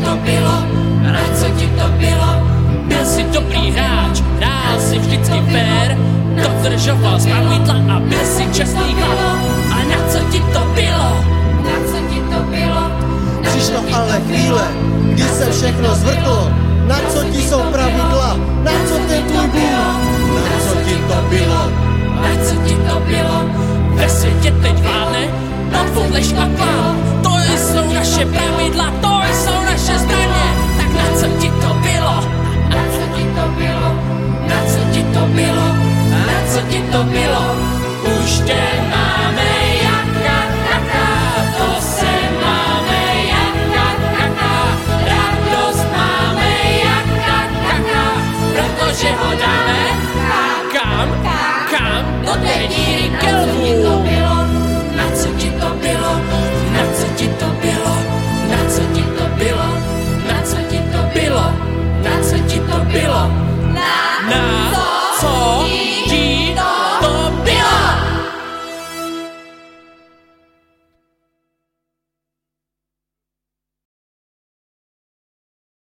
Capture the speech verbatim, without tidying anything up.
to bylo, na co ti to bylo? Byl jsi dobrý hráč, hrál si vždycky fér, dodržoval pravidla a byl si čestný chlap. A na co ti to bylo? Na co ti to bylo? Přišlo ale chvíle, kdy se všechno zvrtlo. Na co ti jsou pravidla? Na co ten tvůj Bůh? Na co ti to bylo? Na co ti to bylo? Ve světě teď vládne podvodlež a klám. To jsou naše pravidla, to jsou naše zbraně. Tak na co ti to bylo? Na co ti to bylo? Na co ti to bylo? Na co ti to bylo? Už tě